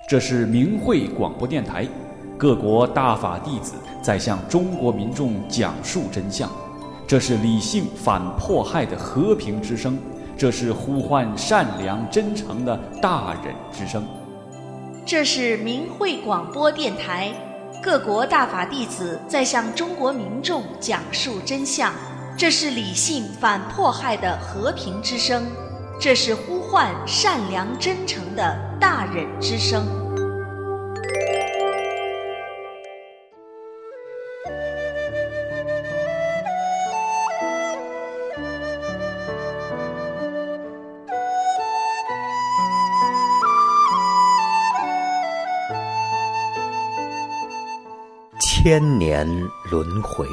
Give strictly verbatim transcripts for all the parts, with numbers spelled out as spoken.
这是明慧广播电台，各国大法弟子在向中国民众讲述真相。这是理性反迫害的和平之声，这是呼唤善良真诚的大忍之声。 这是明慧广播电台，各国大法弟子在向中国民众讲述真相。这是理性反迫害的和平之声，这是呼唤善良真诚的大忍之声。 千年轮回，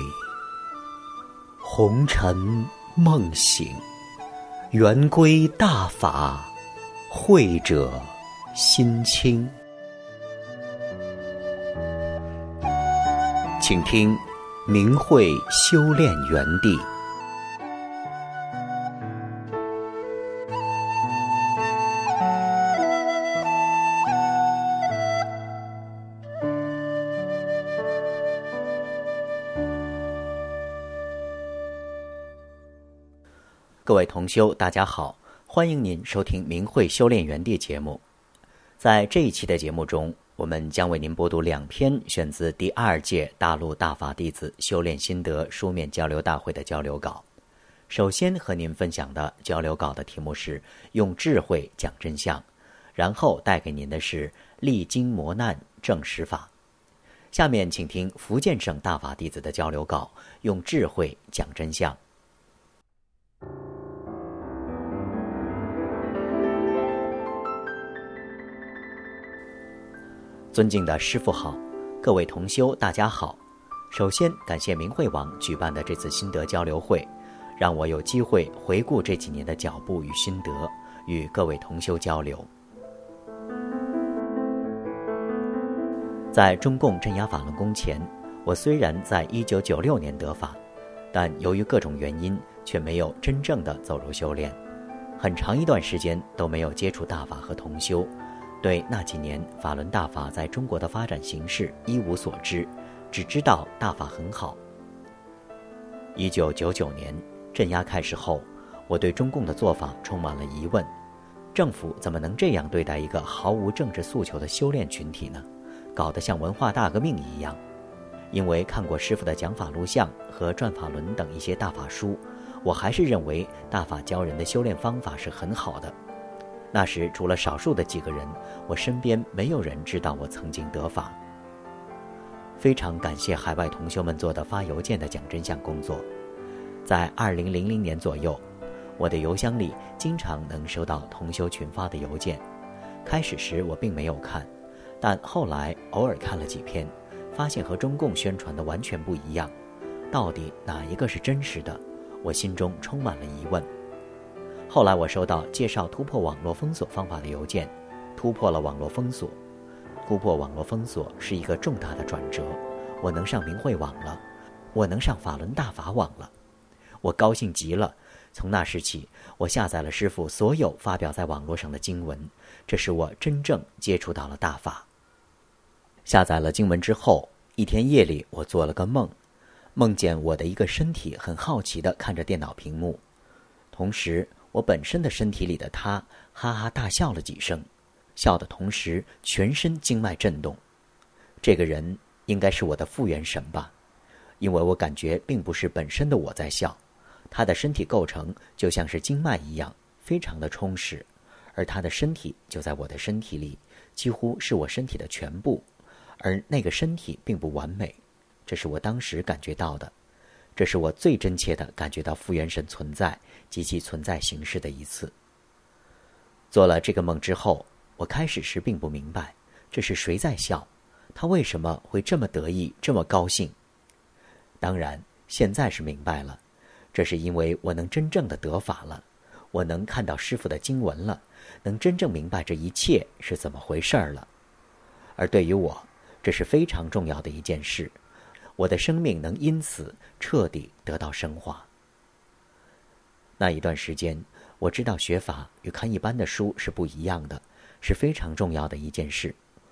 红尘梦醒，圆归大法，慧者心清。请听明慧修炼园地。各位同修，大家好，欢迎您收听明慧修炼园地节目。在这一期的节目中，我们将为您播读两篇选自第二届大陆大法弟子修炼心得书面交流大会的交流稿。首先和您分享的交流稿的题目是用智慧讲真相，然后带给您的是历经磨难证实法。下面请听福建省大法弟子的交流稿，用智慧讲真相。尊敬的师父好，各位同修大家好。首先感谢明慧网举办的这次心得交流会，让我有机会回顾这几年的脚步与心得，与各位同修交流。在中共镇压法轮功前，我虽然在一九九六年得法，但由于各种原因却没有真正的走入修炼，很长一段时间都没有接触大法和同修，对那几年法轮大法在中国的发展形势一无所知，只知道大法很好。一九九九年镇压开始后，我对中共的做法充满了疑问，政府怎么能这样对待一个毫无政治诉求的修炼群体呢？搞得像文化大革命一样。因为看过师父的讲法录像和转法轮等一些大法书，我还是认为大法教人的修炼方法是很好的。那时除了少数的几个人，我身边没有人知道我曾经得法。非常感谢海外同修们做的发邮件的讲真相工作。在二零零零年左右，我的邮箱里经常能收到同修群发的邮件。开始时我并没有看，但后来偶尔看了几篇，发现和中共宣传的完全不一样。到底哪一个是真实的？我心中充满了疑问。后来我收到介绍突破网络封锁方法的邮件，突破了网络封锁。突破网络封锁是一个重大的转折，我能上明慧网了，我能上法轮大法网了。我高兴极了，从那时起，我下载了师父所有发表在网络上的经文，这使我真正接触到了大法。下载了经文之后，一天夜里我做了个梦，梦见我的一个身体很好奇地看着电脑屏幕，同时我本身的身体里的他哈哈大笑了几声，笑的同时全身经脉震动。这个人应该是我的复原神吧，因为我感觉并不是本身的我在笑，他的身体构成就像是经脉一样，非常的充实，而他的身体就在我的身体里，几乎是我身体的全部，而那个身体并不完美，这是我当时感觉到的。这是我最真切地感觉到复原神存在及其存在形式的一次。做了这个梦之后，我开始时并不明白这是谁在笑，他为什么会这么得意这么高兴。当然现在是明白了，这是因为我能真正的得法了，我能看到师父的经文了，能真正明白这一切是怎么回事了。而对于我，这是非常重要的一件事，我的生命能因此彻底得到升华。那一段时间，我知道学法与看一般的书是不一样的，是非常重要的一件事。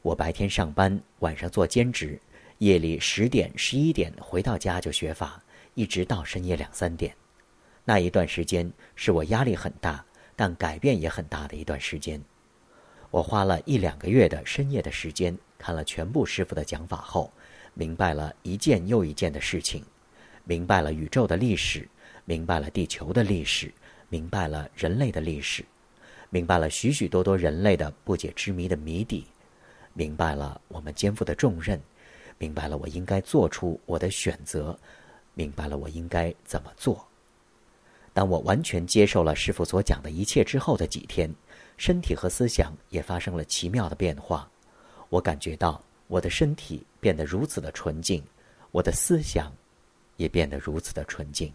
我白天上班，晚上做兼职，夜里十点、十一点回到家就学法，一直到深夜两三点。那一段时间是我压力很大，但改变也很大的一段时间。我花了一两个月的深夜的时间，看了全部师父的讲法后，明白了一件又一件的事情，明白了宇宙的历史，明白了地球的历史，明白了人类的历史，明白了许许多多人类的不解之谜的谜底，明白了我们肩负的重任，明白了我应该做出我的选择，明白了我应该怎么做。当我完全接受了师父所讲的一切之后的几天，身体和思想也发生了奇妙的变化。我感觉到我的身体变得如此的纯净，我的思想也变得如此的纯净。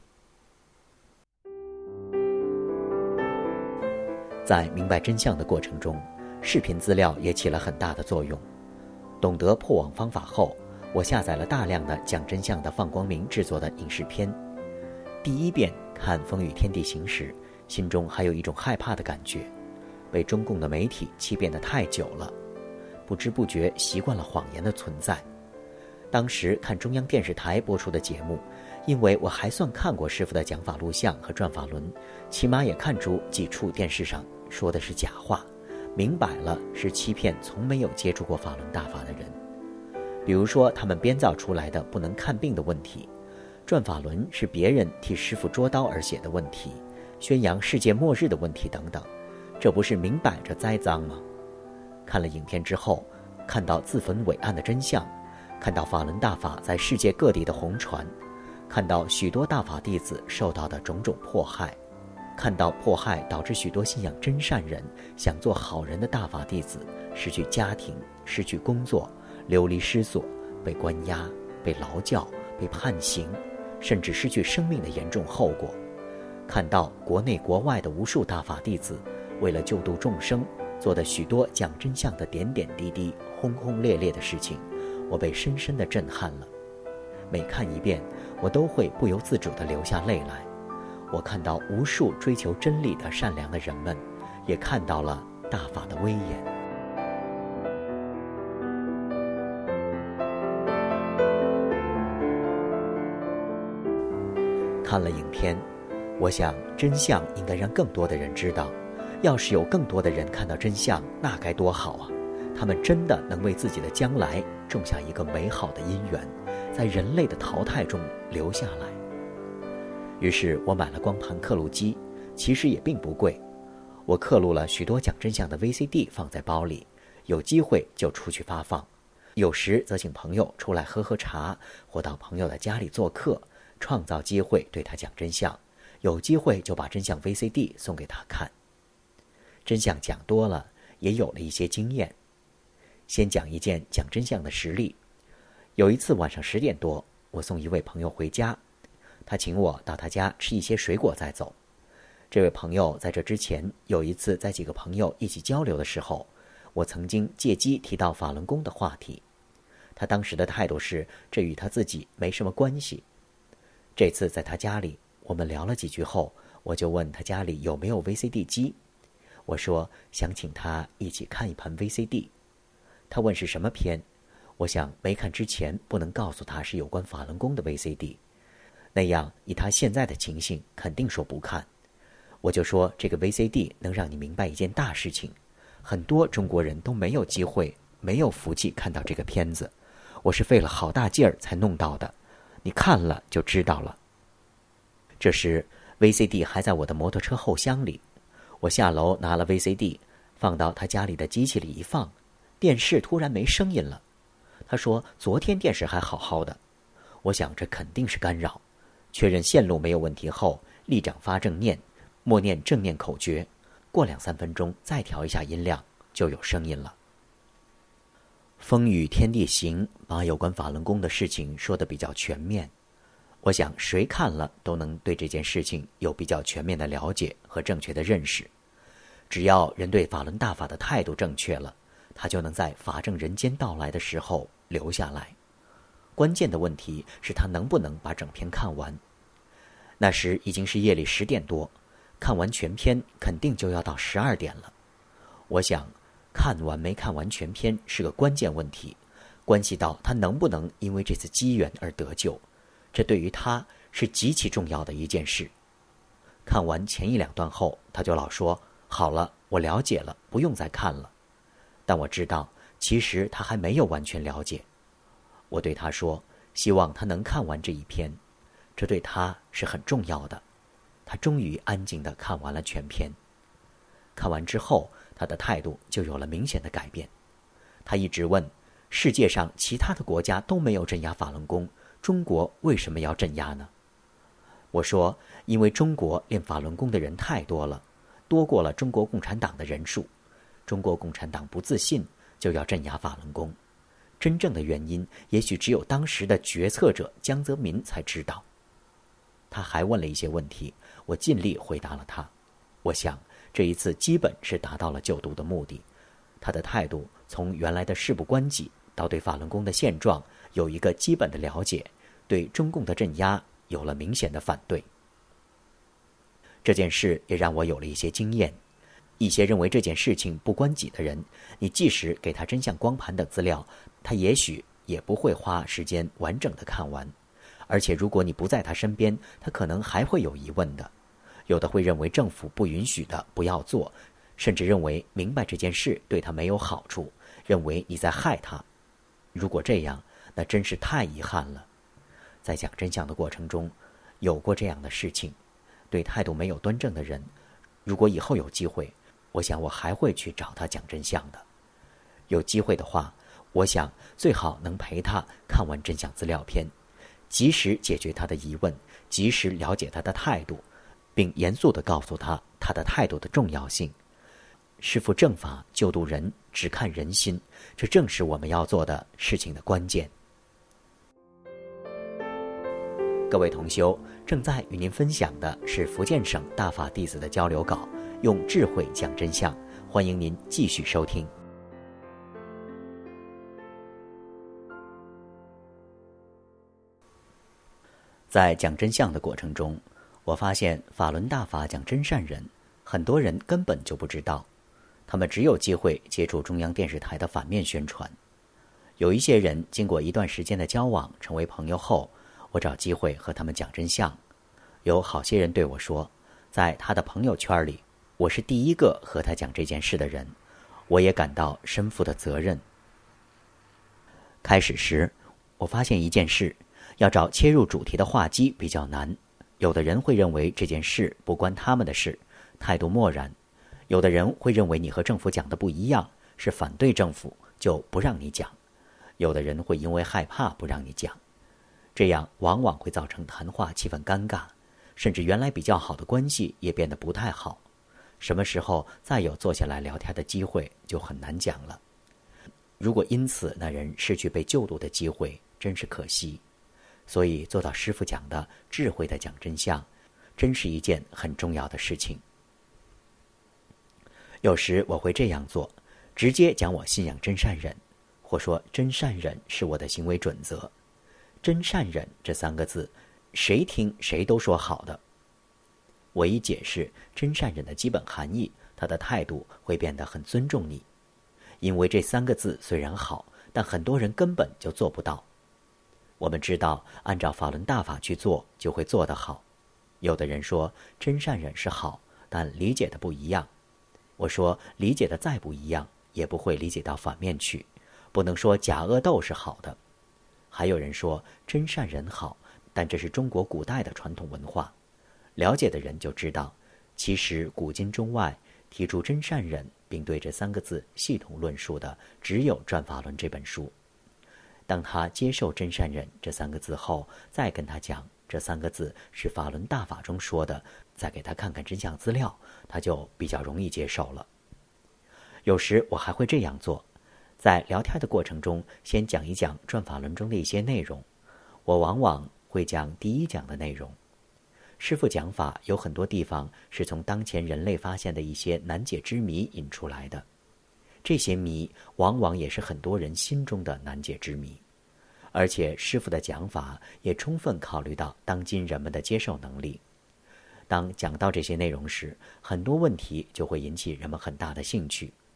在明白真相的过程中，视频资料也起了很大的作用。懂得破网方法后，我下载了大量的讲真相的放光明制作的影视片。第一遍看《风雨天地行》时，心中还有一种害怕的感觉，被中共的媒体欺骗得太久了，不知不觉习惯了谎言的存在。当时看中央电视台播出的节目，因为我还算看过师父的讲法录像和转法轮，起码也看出几处电视上说的是假话，明摆了是欺骗从没有接触过法轮大法的人。比如说他们编造出来的不能看病的问题，转法轮是别人替师父捉刀而写的问题，宣扬世界末日的问题等等，这不是明摆着栽赃吗？看了影片之后，看到自焚伟岸的真相，看到法轮大法在世界各地的红传，看到许多大法弟子受到的种种迫害，看到迫害导致许多信仰真善人、想做好人的大法弟子失去家庭、失去工作、流离失所、被关押、被劳教、被判刑，甚至失去生命的严重后果，看到国内国外的无数大法弟子为了救度众生做的许多讲真相的点点滴滴、轰轰烈烈的事情，我被深深地震撼了。每看一遍，我都会不由自主地流下泪来。我看到无数追求真理的善良的人们，也看到了大法的威严。看了影片，我想真相应该让更多的人知道，要是有更多的人看到真相，那该多好啊！他们真的能为自己的将来种下一个美好的因缘，在人类的淘汰中留下来。于是我买了光盘刻录机，其实也并不贵。我刻录了许多讲真相的 V C D 放在包里，有机会就出去发放，有时则请朋友出来喝喝茶，或到朋友的家里做客，创造机会对他讲真相，有机会就把真相 V C D 送给他看。真相讲多了，也有了一些经验。先讲一件讲真相的实例。有一次晚上十点多，我送一位朋友回家，他请我到他家吃一些水果再走。这位朋友在这之前有一次在几个朋友一起交流的时候，我曾经借机提到法轮功的话题，他当时的态度是这与他自己没什么关系。这次在他家里，我们聊了几句后，我就问他家里有没有 V C D 机，我说想请他一起看一盘 V C D。 他问是什么片，我想没看之前不能告诉他是有关法轮功的 V C D， 那样以他现在的情形肯定说不看。我就说这个 V C D 能让你明白一件大事情，很多中国人都没有机会没有福气看到这个片子，我是费了好大劲儿才弄到的，你看了就知道了。这时 V C D 还在我的摩托车后箱里，我下楼拿了 V C D 放到他家里的机器里一放，电视突然没声音了。他说昨天电视还好好的。我想这肯定是干扰，确认线路没有问题后，立掌发正念，默念正念口诀，过两三分钟再调一下音量，就有声音了。风雨天地行把有关法轮功的事情说得比较全面，我想谁看了都能对这件事情有比较全面的了解和正确的认识。只要人对法轮大法的态度正确了，他就能在法正人间到来的时候留下来。关键的问题是他能不能把整篇看完。那时已经是夜里十点多，看完全篇肯定就要到十二点了。我想看完没看完全篇是个关键问题，关系到他能不能因为这次机缘而得救，这对于他是极其重要的一件事。看完前一两段后，他就老说，好了，我了解了，不用再看了。但我知道，其实他还没有完全了解。我对他说，希望他能看完这一篇，这对他是很重要的。他终于安静地看完了全篇。看完之后，他的态度就有了明显的改变。他一直问，世界上其他的国家都没有镇压法轮功，中国为什么要镇压呢？我说，因为中国练法轮功的人太多了，多过了中国共产党的人数。中国共产党不自信，就要镇压法轮功。真正的原因，也许只有当时的决策者江泽民才知道。他还问了一些问题，我尽力回答了他。我想，这一次基本是达到了救毒的目的。他的态度从原来的事不关己，到对法轮功的现状有一个基本的了解，对中共的镇压有了明显的反对。这件事也让我有了一些经验。一些认为这件事情不关己的人，你即使给他真相光盘等资料，他也许也不会花时间完整的看完。而且如果你不在他身边，他可能还会有疑问的。有的会认为政府不允许的不要做，甚至认为明白这件事对他没有好处，认为你在害他。如果这样，那真是太遗憾了。在讲真相的过程中，有过这样的事情。对态度没有端正的人，如果以后有机会，我想我还会去找他讲真相的。有机会的话，我想最好能陪他看完真相资料片，及时解决他的疑问，及时了解他的态度，并严肃地告诉他他的态度的重要性。师父正法救度人，只看人心，这正是我们要做的事情的关键。各位同修，正在与您分享的是福建省大法弟子的交流稿，用智慧讲真相，欢迎您继续收听。在讲真相的过程中，我发现法轮大法讲真善人，很多人根本就不知道，他们只有机会接触中央电视台的反面宣传。有一些人经过一段时间的交往，成为朋友后，我找机会和他们讲真相。有好些人对我说，在他的朋友圈里，我是第一个和他讲这件事的人，我也感到身负的责任。开始时，我发现一件事，要找切入主题的话机比较难。有的人会认为这件事不关他们的事，态度漠然；有的人会认为你和政府讲的不一样，是反对政府，就不让你讲；有的人会因为害怕不让你讲。这样往往会造成谈话气氛尴尬，甚至原来比较好的关系也变得不太好。什么时候再有坐下来聊天的机会就很难讲了。如果因此那人失去被救度的机会，真是可惜。所以做到师父讲的智慧的讲真相，真是一件很重要的事情。有时我会这样做，直接讲我信仰真善忍，或说真善忍是我的行为准则。真善忍这三个字，谁听谁都说好的。我一解释真善忍的基本含义，他的态度会变得很尊重你。因为这三个字虽然好，但很多人根本就做不到。我们知道按照法轮大法去做就会做得好。有的人说真善忍是好，但理解的不一样。我说理解的再不一样，也不会理解到反面去，不能说假恶斗是好的。还有人说真善忍好，但这是中国古代的传统文化。了解的人就知道，其实古今中外提出真善忍并对这三个字系统论述的，只有《转法轮》这本书。当他接受真善忍这三个字后，再跟他讲这三个字是法轮大法中说的，再给他看看真相资料，他就比较容易接受了。有时我还会这样做，在聊天的过程中，先讲一讲《转法轮》中的一些内容。我往往会讲第一讲的内容。师父讲法有很多地方是从当前人类发现的一些难解之谜引出来的，这些谜往往也是很多人心中的难解之谜。而且师父的讲法也充分考虑到当今人们的接受能力。当讲到这些内容时，很多问题就会引起人们很大的兴趣。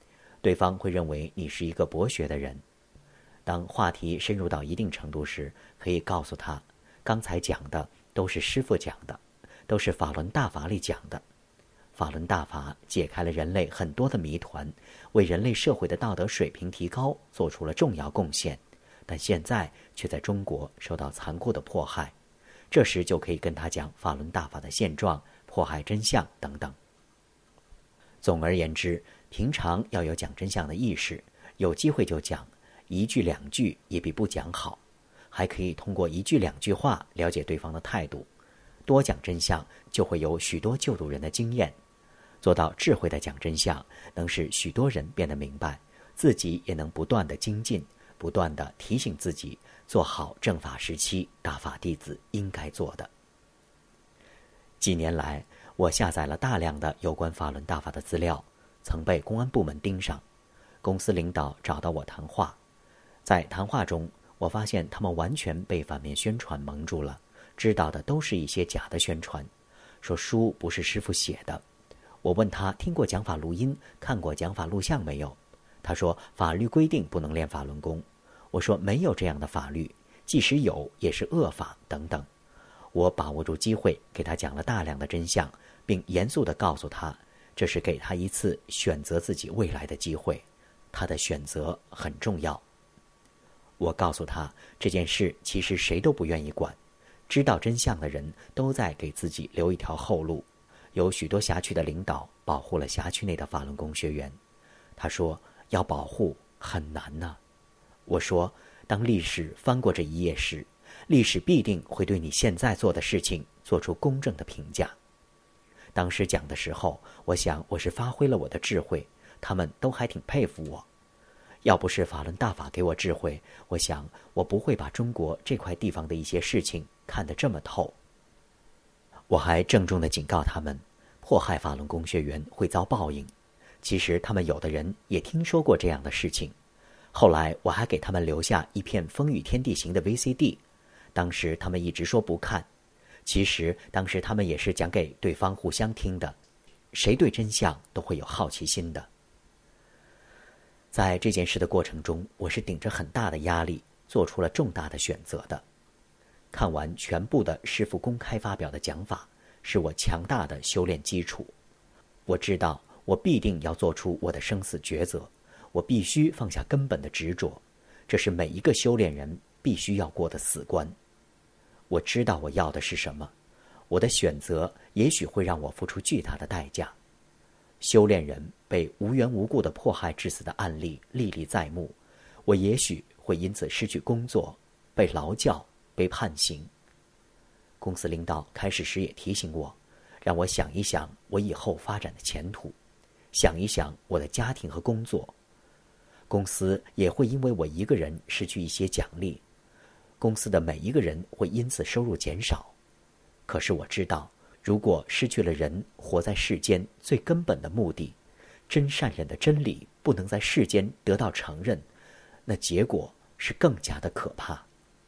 对方会认为你是一个博学的人。当话题深入到一定程度时，可以告诉他，刚才讲的都是师父讲的，都是法轮大法里讲的。法轮大法解开了人类很多的谜团，为人类社会的道德水平提高做出了重要贡献，但现在却在中国受到残酷的迫害。这时就可以跟他讲法轮大法的现状、迫害真相等等。总而言之，平常要有讲真相的意识，有机会就讲，一句两句也比不讲好，还可以通过一句两句话了解对方的态度。多讲真相，就会有许多救度人的经验。做到智慧的讲真相，能使许多人变得明白，自己也能不断的精进，不断的提醒自己，做好正法时期大法弟子应该做的。几年来，我下载了大量的有关法轮大法的资料，曾被公安部门盯上。公司领导找到我谈话，在谈话中，我发现他们完全被反面宣传蒙住了，知道的都是一些假的宣传，说书不是师父写的。我问他听过讲法录音，看过讲法录像没有？他说法律规定不能练法轮功。我说没有这样的法律，即使有也是恶法等等。我把握住机会给他讲了大量的真相，并严肃地告诉他，这是给他一次选择自己未来的机会，他的选择很重要。我告诉他，这件事其实谁都不愿意管，知道真相的人都在给自己留一条后路。有许多辖区的领导保护了辖区内的法轮功学员。他说要保护很难呢、啊。我说当历史翻过这一页时，历史必定会对你现在做的事情做出公正的评价。当时讲的时候，我想我是发挥了我的智慧，他们都还挺佩服我。要不是法轮大法给我智慧，我想我不会把中国这块地方的一些事情看得这么透。我还郑重地警告他们，迫害法轮功学员会遭报应。其实他们有的人也听说过这样的事情。后来我还给他们留下一片《风雨天地行》的 V C D， 当时他们一直说不看。其实当时他们也是讲给对方互相听的，谁对真相都会有好奇心的。在这件事的过程中，我是顶着很大的压力做出了重大的选择的。看完全部的师父公开发表的讲法，是我强大的修炼基础。我知道我必定要做出我的生死抉择，我必须放下根本的执着，这是每一个修炼人必须要过的死关。我知道我要的是什么，我的选择也许会让我付出巨大的代价。修炼人被无缘无故的迫害致死的案例历历在目，我也许会因此失去工作，被劳教，被判刑。公司领导开始时也提醒我，让我想一想我以后发展的前途，想一想我的家庭和工作。公司也会因为我一个人失去一些奖励，公司的每一个人会因此收入减少。可是我知道，如果失去了人活在世间最根本的目的，真善忍的真理不能在世间得到承认，那结果是更加的可怕。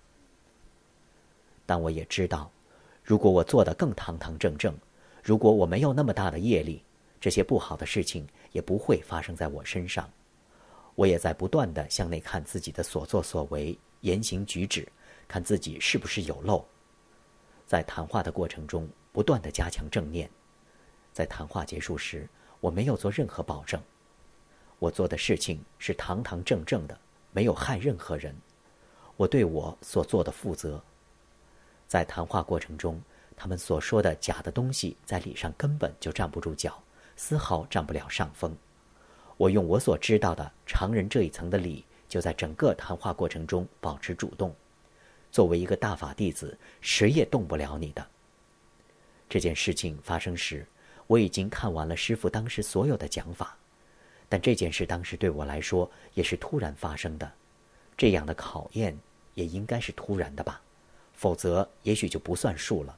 但我也知道，如果我做得更堂堂正正，如果我没有那么大的业力，这些不好的事情也不会发生在我身上。我也在不断地向内看自己的所作所为、言行举止，看自己是不是有漏。在谈话的过程中，不断地加强正念。在谈话结束时，我没有做任何保证。我做的事情是堂堂正正的，没有害任何人。我对我所做的负责。在谈话过程中，他们所说的假的东西在理上根本就站不住脚，丝毫占不了上风。我用我所知道的常人这一层的理，就在整个谈话过程中保持主动。作为一个大法弟子，谁也动不了你的。这件事情发生时，我已经看完了师父当时所有的讲法，但这件事当时对我来说也是突然发生的。这样的考验也应该是突然的吧，否则也许就不算数了。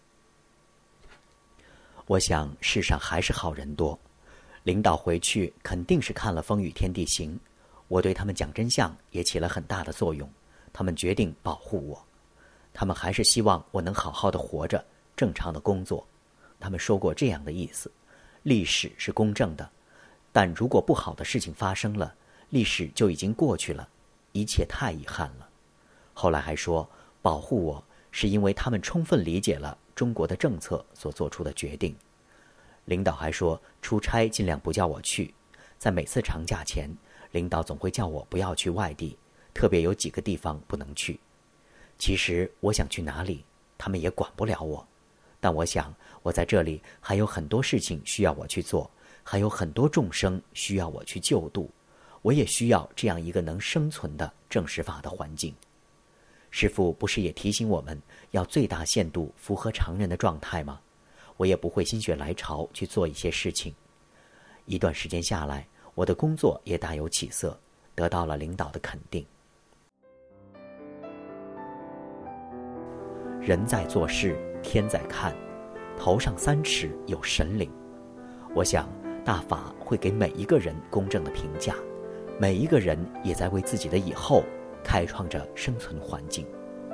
我想世上还是好人多，领导回去肯定是看了《风雨天地行》，我对他们讲真相也起了很大的作用。他们决定保护我，他们还是希望我能好好的活着，正常的工作。他们说过这样的意思：历史是公正的， 但如果不好的事情发生了，历史就已经过去了，一切太遗憾了。后来还说，保护我是因为他们充分理解了中国的政策所做出的决定。领导还说，出差尽量不叫我去，在每次长假前，领导总会叫我不要去外地，特别有几个地方不能去。其实我想去哪里，他们也管不了我，但我想我在这里还有很多事情需要我去做，还有很多众生需要我去救度，我也需要这样一个能生存的正实法的环境。师父不是也提醒我们要最大限度符合常人的状态吗？我也不会心血来潮去做一些事情。一段时间下来，我的工作也大有起色，得到了领导的肯定。人在做事，天在看，头上三尺有神灵。我想大法会给每一个人公正的评价，每一个人也在为自己的以后开创着生存环境。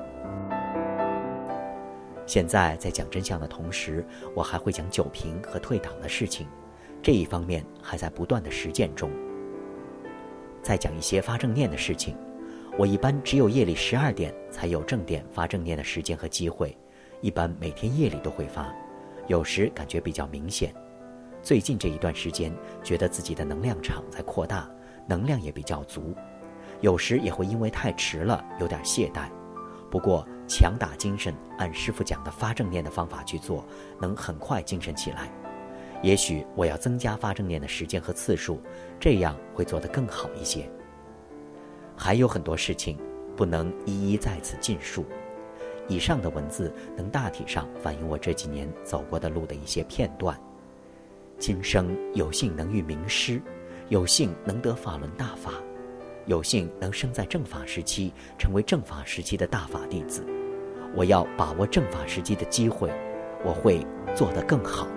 现在在讲真相的同时，我还会讲九平和退党的事情，这一方面还在不断的实践中。再讲一些发正念的事情，我一般只有夜里十二点才有正点发正念的时间和机会，一般每天夜里都会发，有时感觉比较明显。最近这一段时间，觉得自己的能量场在扩大，能量也比较足，有时也会因为太迟了有点懈怠。不过强打精神，按师父讲的发正念的方法去做，能很快精神起来。也许我要增加发正念的时间和次数，这样会做得更好一些。还有很多事情不能一一在此尽述，以上的文字能大体上反映我这几年走过的路的一些片段。今生有幸能遇名师，有幸能得法轮大法，有幸能生在正法时期，成为正法时期的大法弟子。我要把握正法时期的机会，我会做得更好。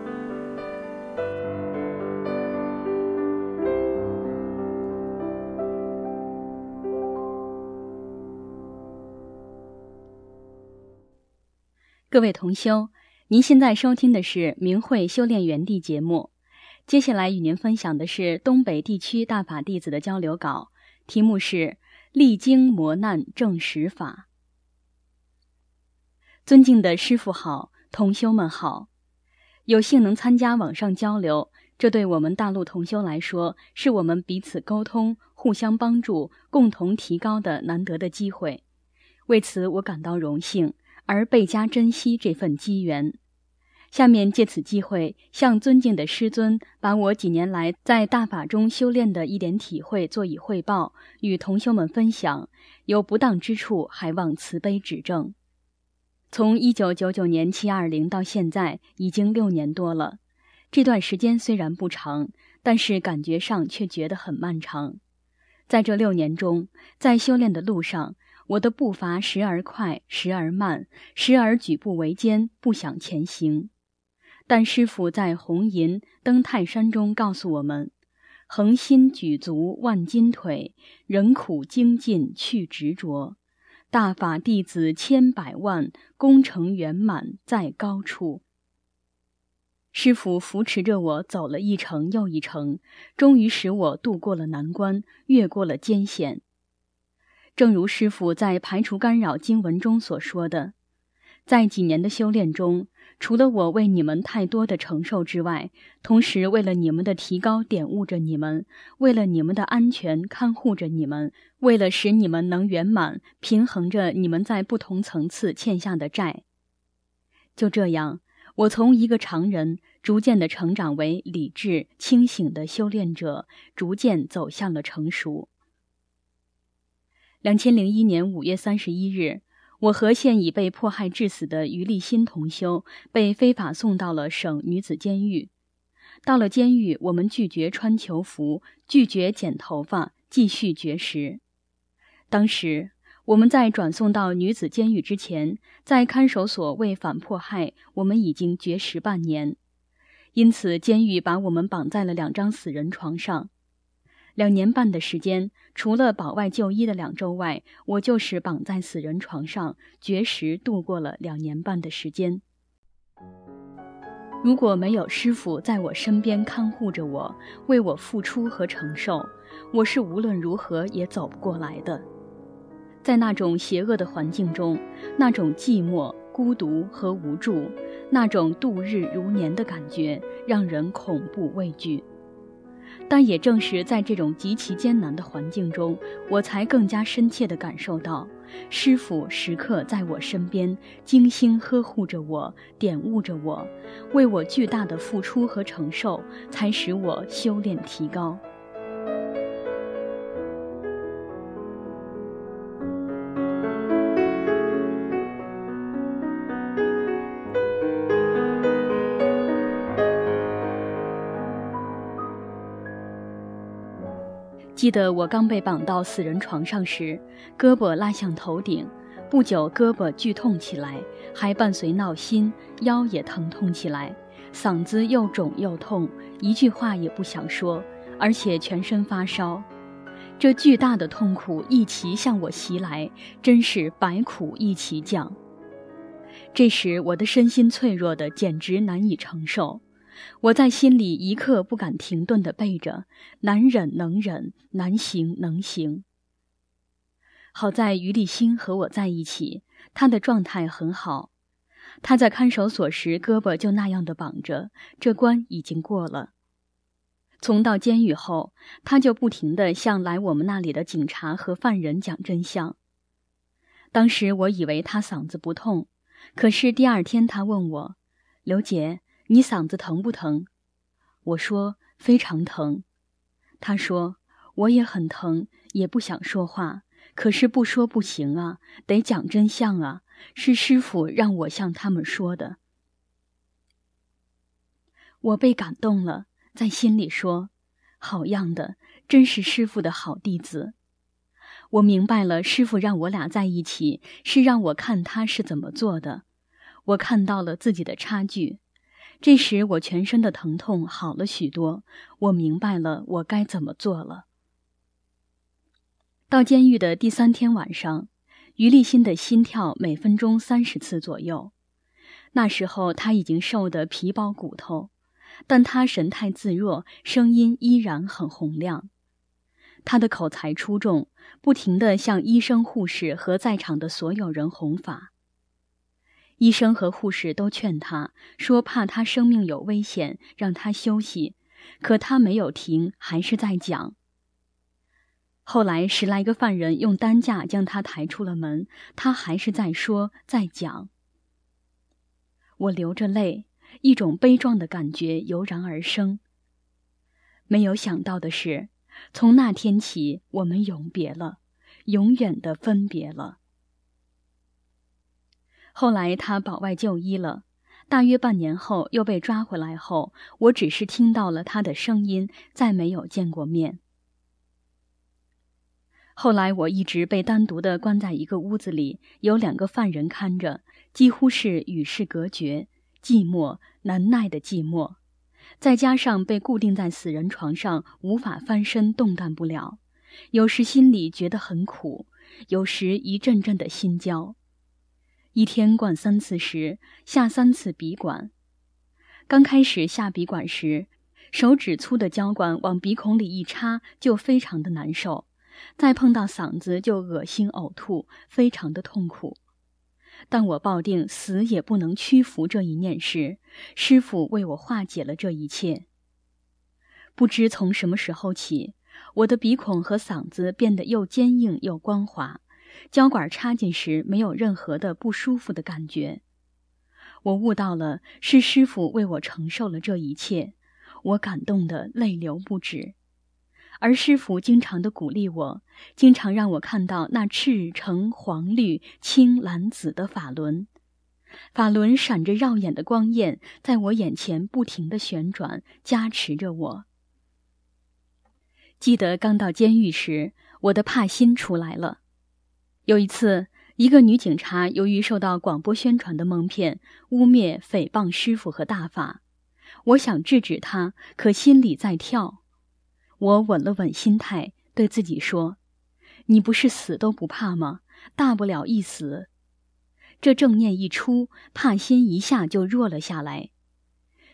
各位同修，您现在收听的是明慧修炼园地节目，接下来与您分享的是东北地区大法弟子的交流稿，题目是历经磨难证实法。尊敬的师父好，同修们好，有幸能参加网上交流，这对我们大陆同修来说，是我们彼此沟通、互相帮助、共同提高的难得的机会。为此我感到荣幸，而倍加珍惜这份机缘。下面借此机会，向尊敬的师尊把我几年来在大法中修炼的一点体会做以汇报，与同修们分享，有不当之处还望慈悲指正。从一九九九年七二零到现在已经六年多了，这段时间虽然不长，但是感觉上却觉得很漫长。在这六年中，在修炼的路上，我的步伐时而快，时而慢，时而举步维艰，不想前行。但师父在红银登泰山中告诉我们，恒心举足万斤腿，忍苦精进去执着，大法弟子千百万，功成圆满在高处。师父扶持着我走了一程又一程，终于使我渡过了难关，越过了艰险。正如师父在排除干扰经文中所说的，在几年的修炼中，除了我为你们太多的承受之外，同时为了你们的提高点悟着你们，为了你们的安全看护着你们，为了使你们能圆满平衡着你们在不同层次欠下的债。就这样，我从一个常人逐渐地成长为理智清醒的修炼者，逐渐走向了成熟。二零零一年五月三十一日，我和现已被迫害致死的于立新同修被非法送到了省女子监狱。到了监狱，我们拒绝穿囚服，拒绝剪头发，继续绝食。当时我们在转送到女子监狱之前，在看守所为反迫害，我们已经绝食半年，因此监狱把我们绑在了两张死人床上。两年半的时间，除了保外就医的两周外，我就是绑在死人床上绝食度过了两年半的时间。 如果没有师父在我身边看护着我，为我付出和承受，我是无论如何也走不过来的。在那种邪恶的环境中，那种寂寞、孤独和无助，那种度日如年的感觉，让人恐怖畏惧。但也正是在这种极其艰难的环境中，我才更加深切地感受到，师父时刻在我身边，精心呵护着我，点悟着我，为我巨大的付出和承受，才使我修炼提高。记得我刚被绑到死人床上时，胳膊拉向头顶，不久胳膊剧痛起来，还伴随闹心，腰也疼痛起来，嗓子又肿又痛，一句话也不想说，而且全身发烧。这巨大的痛苦一齐向我袭来，真是百苦一齐降。这时我的身心脆弱的简直难以承受，我在心里一刻不敢停顿地背着，难忍能忍，难行能行。好在于立新和我在一起，他的状态很好。他在看守所时胳膊就那样的绑着，这关已经过了。从到监狱后，他就不停地向来我们那里的警察和犯人讲真相。当时我以为他嗓子不痛，可是第二天他问我，刘姐，你嗓子疼不疼？我说非常疼。他说我也很疼，也不想说话，可是不说不行啊，得讲真相啊，是师父让我向他们说的。我被感动了，在心里说，好样的，真是师父的好弟子。我明白了，师父让我俩在一起，是让我看他是怎么做的。我看到了自己的差距。这时我全身的疼痛好了许多，我明白了我该怎么做了。到监狱的第三天晚上，于立新的心跳每分钟三十次左右。那时候他已经瘦得皮包骨头，但他神态自若，声音依然很洪亮。他的口才出众，不停地向医生、护士和在场的所有人弘法。医生和护士都劝他，说怕他生命有危险，让他休息，可他没有停，还是在讲。后来十来个犯人用担架将他抬出了门，他还是在说，在讲。我流着泪，一种悲壮的感觉油然而生。没有想到的是，从那天起，我们永别了，永远的分别了。后来他保外就医了，大约半年后又被抓回来后，我只是听到了他的声音，再没有见过面。后来我一直被单独地关在一个屋子里，有两个犯人看着，几乎是与世隔绝，寂寞，难耐的寂寞。再加上被固定在死人床上，无法翻身，动弹不了，有时心里觉得很苦，有时一阵阵的心焦。一天灌三次食，下三次鼻管。刚开始下鼻管时，手指粗的胶管往鼻孔里一插，就非常的难受，再碰到嗓子就恶心呕吐，非常的痛苦。但我抱定死也不能屈服这一念时，师父为我化解了这一切。不知从什么时候起，我的鼻孔和嗓子变得又坚硬又光滑，胶管插进时没有任何的不舒服的感觉。我悟到了，是师父为我承受了这一切，我感动得泪流不止。而师父经常地鼓励我，经常让我看到那赤橙黄绿青蓝紫的法轮。法轮闪着耀眼的光焰，在我眼前不停地旋转，加持着我。记得刚到监狱时，我的怕心出来了。有一次，一个女警察由于受到广播宣传的蒙骗，污蔑诽谤师父和大法。我想制止她，可心里在跳。我稳了稳心态，对自己说，你不是死都不怕吗？大不了一死。这正念一出，怕心一下就弱了下来。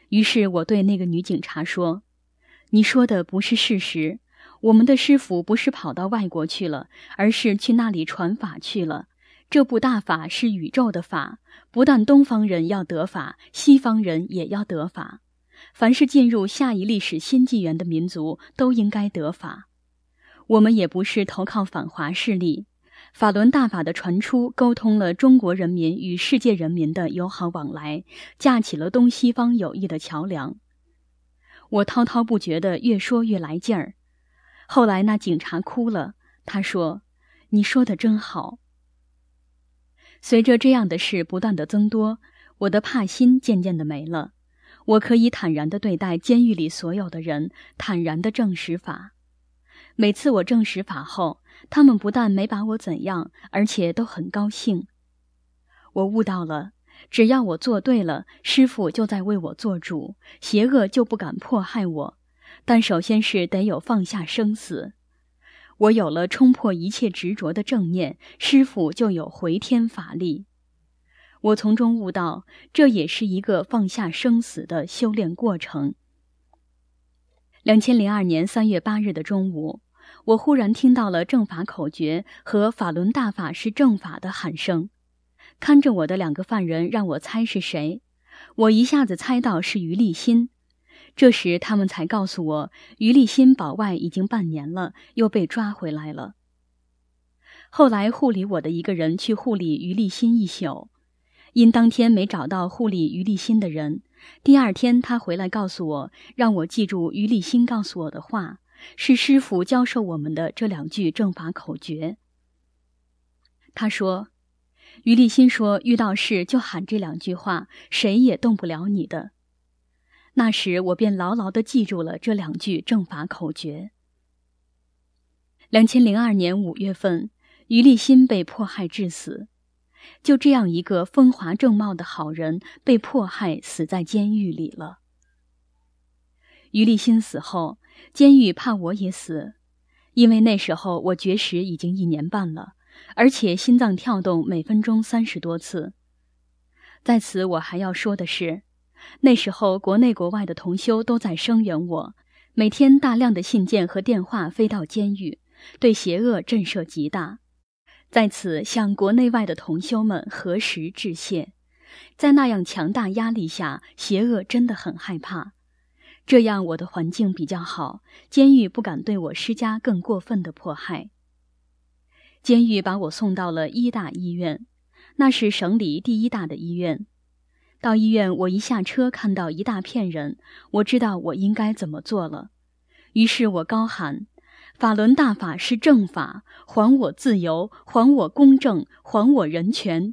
于是我对那个女警察说，你说的不是事实，我们的师傅不是跑到外国去了，而是去那里传法去了。这部大法是宇宙的法，不但东方人要得法，西方人也要得法。凡是进入下一历史新纪元的民族都应该得法。我们也不是投靠反华势力，法轮大法的传出沟通了中国人民与世界人民的友好往来，架起了东西方友谊的桥梁。我滔滔不绝地越说越来劲儿。后来那警察哭了，他说，你说的真好。随着这样的事不断的增多，我的怕心渐渐的没了，我可以坦然地对待监狱里所有的人，坦然地证实法。每次我证实法后，他们不但没把我怎样，而且都很高兴。我悟到了，只要我做对了，师父就在为我做主，邪恶就不敢迫害我。但首先是得有放下生死。我有了冲破一切执着的正念，师父就有回天法力。我从中悟到，这也是一个放下生死的修炼过程。两千零二年三月八日的中午，我忽然听到了正法口诀和法轮大法是正法的喊声。看着我的两个犯人让我猜是谁，我一下子猜到是于立新。这时他们才告诉我，于立新保外已经半年了，又被抓回来了。后来护理我的一个人去护理于立新一宿，因当天没找到护理于立新的人，第二天他回来告诉我，让我记住于立新告诉我的话，是师父教授我们的这两句正法口诀。他说，于立新说，遇到事就喊这两句话，谁也动不了你的。那时我便牢牢地记住了这两句正法口诀。两千零二年五月份，于立新被迫害致死。就这样一个风华正茂的好人被迫害死在监狱里了。于立新死后，监狱怕我也死，因为那时候我绝食已经一年半了，而且心脏跳动每分钟三十多次。在此我还要说的是，那时候国内国外的同修都在声援我，每天大量的信件和电话飞到监狱，对邪恶震慑极大。在此向国内外的同修们核实致谢。在那样强大压力下，邪恶真的很害怕。这样我的环境比较好，监狱不敢对我施加更过分的迫害。监狱把我送到了医大医院，那是省里第一大的医院。到医院，我一下车看到一大片人，我知道我应该怎么做了。于是我高喊，法轮大法是正法，还我自由，还我公正，还我人权。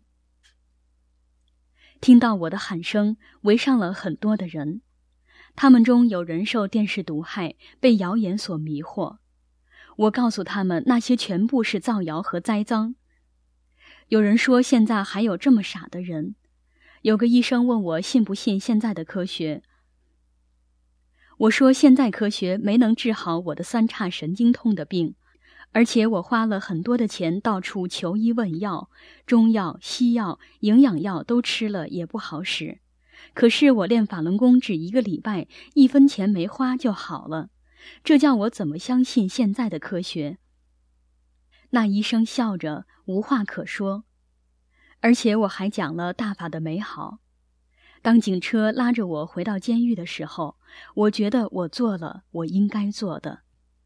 听到我的喊声，围上了很多的人，他们中有人受电视毒害，被谣言所迷惑。我告诉他们，那些全部是造谣和栽赃。有人说，现在还有这么傻的人。有个医生问我信不信现在的科学，我说现在科学没能治好我的三叉神经痛的病，而且我花了很多的钱到处求医问药，中药、西药、营养药都吃了也不好使。可是我练法轮功只一个礼拜，一分钱没花就好了，这叫我怎么相信现在的科学？那医生笑着无话可说。而且我还讲了大法的美好。当警车拉着我回到监狱的时候，我觉得我做了我应该做的。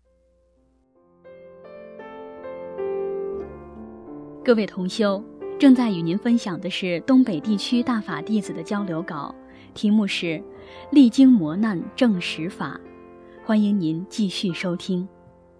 各位同修，正在与您分享的是东北地区大法弟子的交流稿，题目是历经磨难证实法，欢迎您继续收听。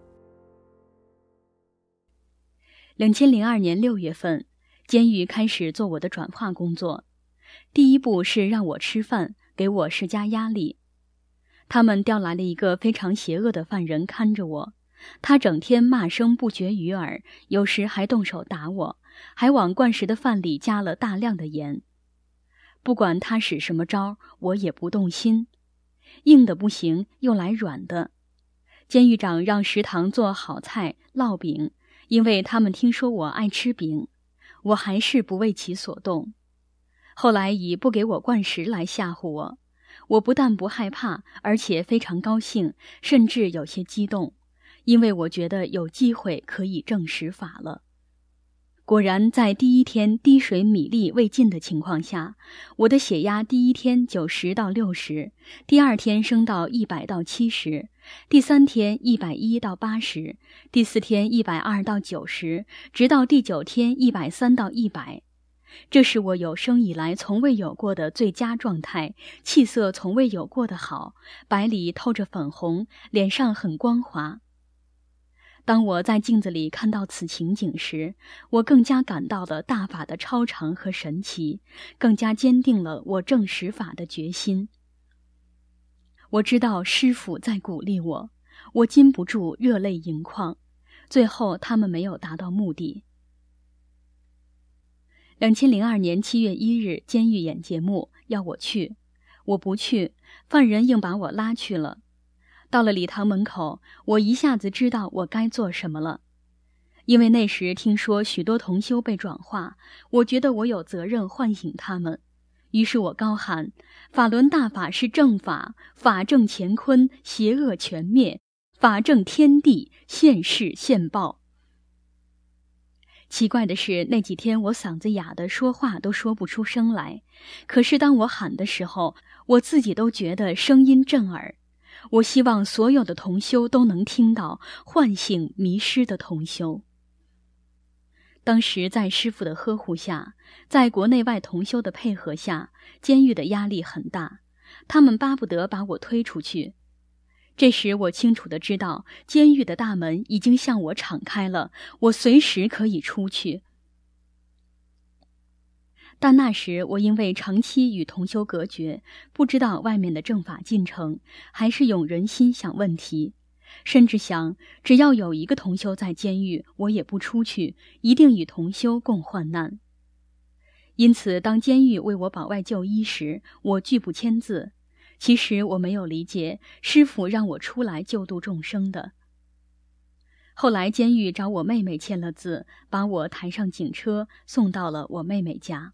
两千零二年六月份，监狱开始做我的转化工作。第一步是让我吃饭，给我施加压力。他们调来了一个非常邪恶的犯人看着我，他整天骂声不绝于耳，有时还动手打我，还往灌食的饭里加了大量的盐。不管他使什么招，我也不动心。硬的不行，又来软的。监狱长让食堂做好菜烙饼，因为他们听说我爱吃饼，我还是不为其所动。后来以不给我灌食来吓唬我， 我不但不害怕，而且非常高兴，甚至有些激动，因为我觉得有机会可以证实法了。果然，在第一天滴水米粒未进的情况下，我的血压第一天九十到六十，第二天升到一百到七十，第三天一百一到八十，第四天一百二到九十，直到第九天一百三到一百。这是我有生以来从未有过的最佳状态，气色从未有过的好，白里透着粉红，脸上很光滑。当我在镜子里看到此情景时，我更加感到了大法的超常和神奇，更加坚定了我证实法的决心。我知道师父在鼓励我，我禁不住热泪盈眶。最后他们没有达到目的。二零零二年七月一日，监狱演节目要我去，我不去，犯人硬把我拉去了。到了礼堂门口，我一下子知道我该做什么了。因为那时听说许多同修被转化，我觉得我有责任唤醒他们。于是我高喊：法轮大法是正法，法正乾坤，邪恶全灭，法正天地，现世现报。奇怪的是，那几天我嗓子哑的说话都说不出声来，可是当我喊的时候，我自己都觉得声音震耳。我希望所有的同修都能听到，唤醒迷失的同修。当时在师父的呵护下，在国内外同修的配合下，监狱的压力很大，他们巴不得把我推出去。这时我清楚地知道，监狱的大门已经向我敞开了，我随时可以出去。但那时我因为长期与同修隔绝，不知道外面的正法进程，还是用人心想问题，甚至想只要有一个同修在监狱，我也不出去，一定与同修共患难。因此当监狱为我保外就医时，我拒不签字。其实我没有理解师父让我出来救度众生的。后来监狱找我妹妹签了字，把我抬上警车送到了我妹妹家。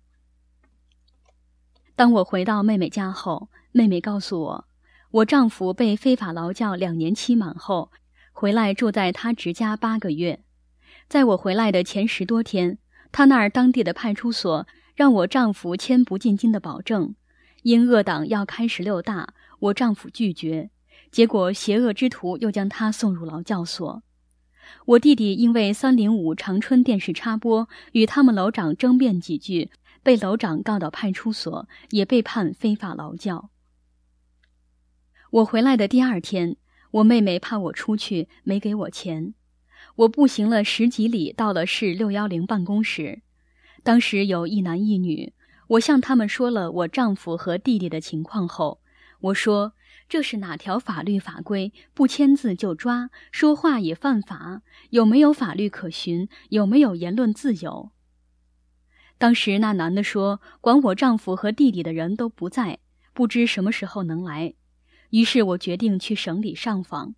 当我回到妹妹家后，妹妹告诉我，我丈夫被非法劳教两年期满后，回来住在他侄家八个月。在我回来的前十多天，他那儿当地的派出所让我丈夫签不进京的保证，因恶党要开十六大，我丈夫拒绝，结果邪恶之徒又将他送入劳教所。我弟弟因为三零五长春电视插播与他们楼长争辩几句，被楼长告到派出所，也被判非法劳教。我回来的第二天，我妹妹怕我出去，没给我钱。我步行了十几里，到了市六一零办公室。当时有一男一女，我向他们说了我丈夫和弟弟的情况后，我说这是哪条法律法规，不签字就抓，说话也犯法，有没有法律可循，有没有言论自由？当时那男的说，管我丈夫和弟弟的人都不在，不知什么时候能来。于是我决定去省里上访。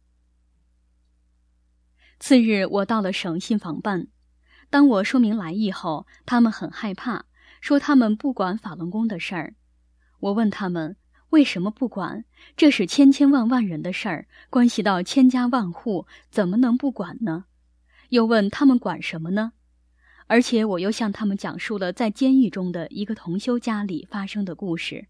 次日我到了省信访办，当我说明来意后，他们很害怕，说他们不管法轮功的事儿。我问他们为什么不管，这是千千万万人的事儿，关系到千家万户，怎么能不管呢？又问他们管什么呢？而且我又向他们讲述了在监狱中的一个同修家里发生的故事。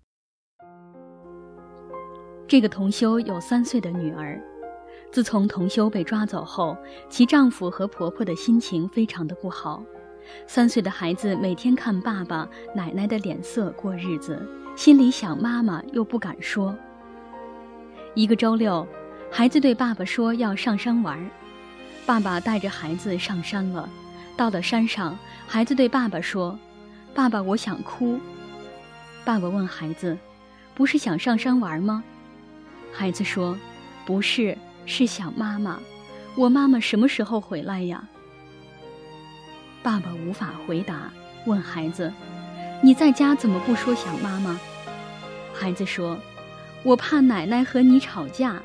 这个同修有三岁的女儿，自从同修被抓走后，其丈夫和婆婆的心情非常的不好。三岁的孩子每天看爸爸、奶奶的脸色过日子，心里想妈妈又不敢说。一个周六，孩子对爸爸说要上山玩，爸爸带着孩子上山了。到了山上，孩子对爸爸说，爸爸，我想哭。爸爸问孩子，不是想上山玩吗？孩子说，不是，是想妈妈，我妈妈什么时候回来呀？爸爸无法回答，问孩子，你在家怎么不说想妈妈？孩子说，我怕奶奶和你吵架。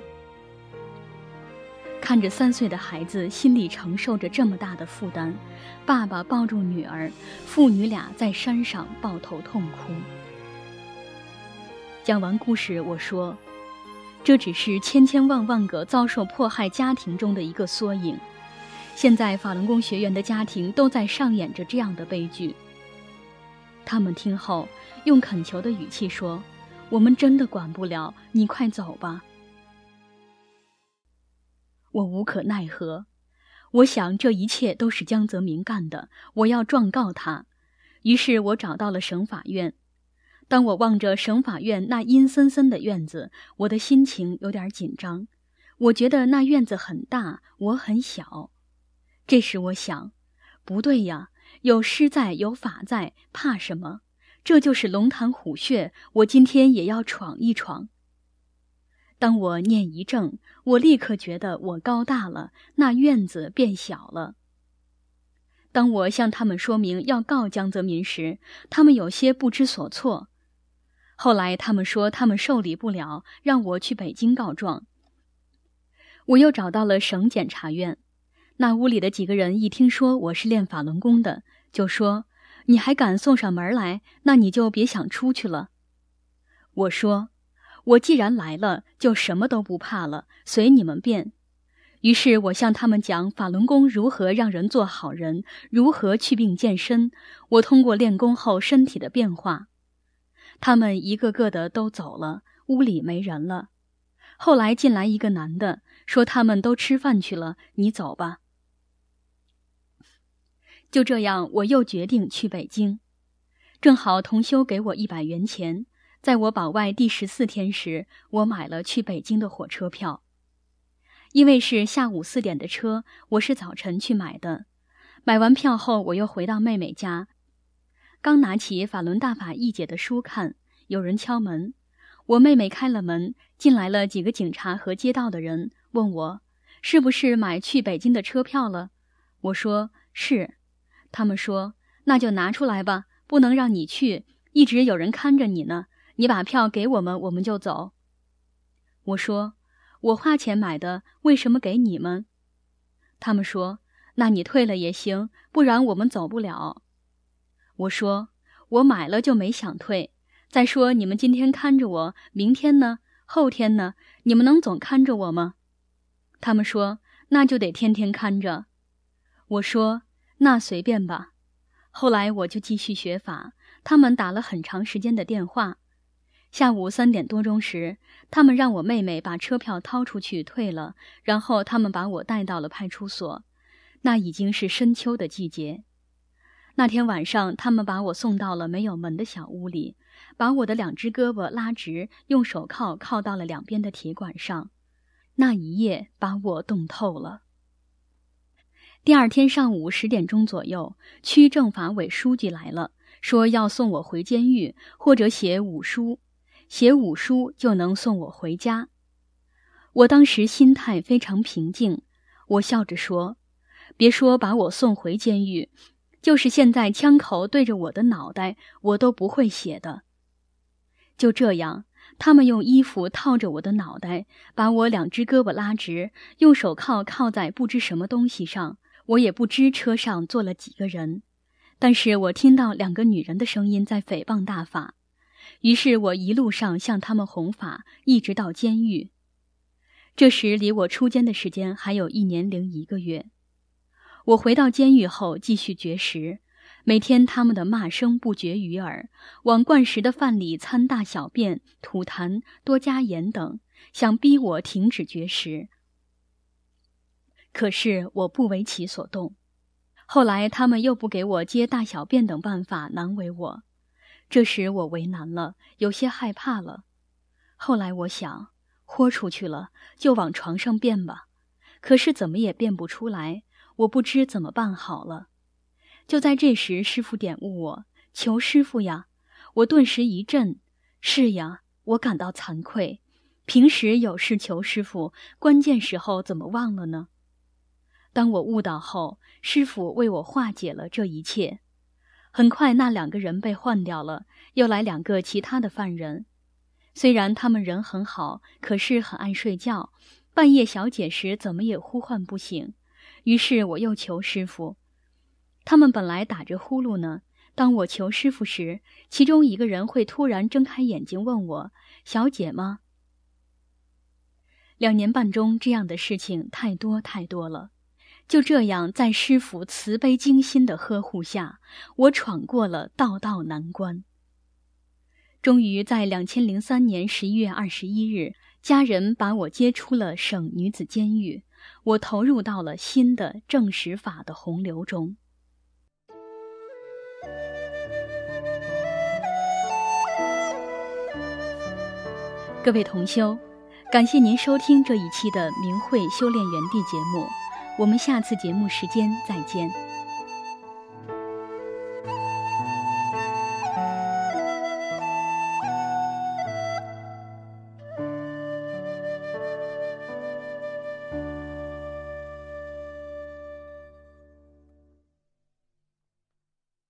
看着三岁的孩子心里承受着这么大的负担，爸爸抱住女儿，父女俩在山上抱头痛哭。 讲完故事，我说，这只是千千万万个遭受迫害家庭中的一个缩影。现在法轮功学员的家庭都在上演着这样的悲剧。他们听后用恳求的语气说，我们真的管不了，你快走吧。我无可奈何，我想这一切都是江泽民干的，我要状告他。于是我找到了省法院。当我望着省法院那阴森森的院子，我的心情有点紧张。我觉得那院子很大，我很小。这时我想，不对呀，有师在，有法在，怕什么？这就是龙潭虎穴，我今天也要闯一闯。当我念一正，我立刻觉得我高大了，那院子变小了。当我向他们说明要告江泽民时，他们有些不知所措。后来他们说他们受理不了，让我去北京告状。我又找到了省检察院，那屋里的几个人一听说我是练法轮功的，就说，你还敢送上门来，那你就别想出去了。我说，我既然来了，就什么都不怕了，随你们便。于是我向他们讲法轮功如何让人做好人，如何祛病健身，我通过练功后身体的变化。他们一个个的都走了，屋里没人了。后来进来一个男的，说他们都吃饭去了，你走吧。就这样，我又决定去北京。正好同修给我一百元钱，在我保外第十四天时，我买了去北京的火车票。因为是下午四点的车，我是早晨去买的。买完票后，我又回到妹妹家，刚拿起法轮大法译解的书看，有人敲门。我妹妹开了门，进来了几个警察和街道的人，问我是不是买去北京的车票了。我说是。他们说，那就拿出来吧，不能让你去，一直有人看着你呢，你把票给我们，我们就走。我说，我花钱买的，为什么给你们？他们说，那你退了也行，不然我们走不了。我说，我买了就没想退，再说你们今天看着我，明天呢？后天呢？你们能总看着我吗？他们说，那就得天天看着。我说，那随便吧。后来我就继续学法，他们打了很长时间的电话。下午三点多钟时，他们让我妹妹把车票掏出去退了，然后他们把我带到了派出所。那已经是深秋的季节。那天晚上，他们把我送到了没有门的小屋里，把我的两只胳膊拉直，用手铐铐到了两边的铁管上。那一夜把我冻透了。第二天上午十点钟左右，区政法委书记来了，说要送我回监狱，或者写五书，写五书就能送我回家。我当时心态非常平静，我笑着说，别说把我送回监狱，就是现在枪口对着我的脑袋，我都不会写的。就这样，他们用衣服套着我的脑袋，把我两只胳膊拉直，用手铐铐在不知什么东西上。我也不知车上坐了几个人，但是我听到两个女人的声音在诽谤大法。于是我一路上向他们弘法，一直到监狱。这时离我出监的时间还有一年零一个月。我回到监狱后继续绝食，每天他们的骂声不绝于耳，往灌食的饭里掺大小便、吐痰、多加盐等，想逼我停止绝食。可是我不为其所动。后来他们又不给我接大小便等办法难为我，这时我为难了，有些害怕了。后来我想，豁出去了，就往床上便吧。可是怎么也便不出来，我不知怎么办好了。就在这时，师父点悟我，求师父呀！我顿时一震，是呀，我感到惭愧。平时有事求师父，关键时候怎么忘了呢？当我悟到后，师父为我化解了这一切。很快那两个人被换掉了，又来两个其他的犯人。虽然他们人很好，可是很爱睡觉，半夜小解时怎么也呼唤不醒。于是我又求师父。他们本来打着呼噜呢， 当我求师傅时，其中一个人会突然睁开眼睛问我：“小姐吗？”两年半中，这样的事情太多太多了。就这样，在师傅慈悲精心的呵护下，我闯过了道道难关。终于在两千零三年十一月二十一日，家人把我接出了省女子监狱，我投入到了新的正史法的洪流中。各位同修，感谢您收听这一期的明慧修炼园地节目，我们下次节目时间再见。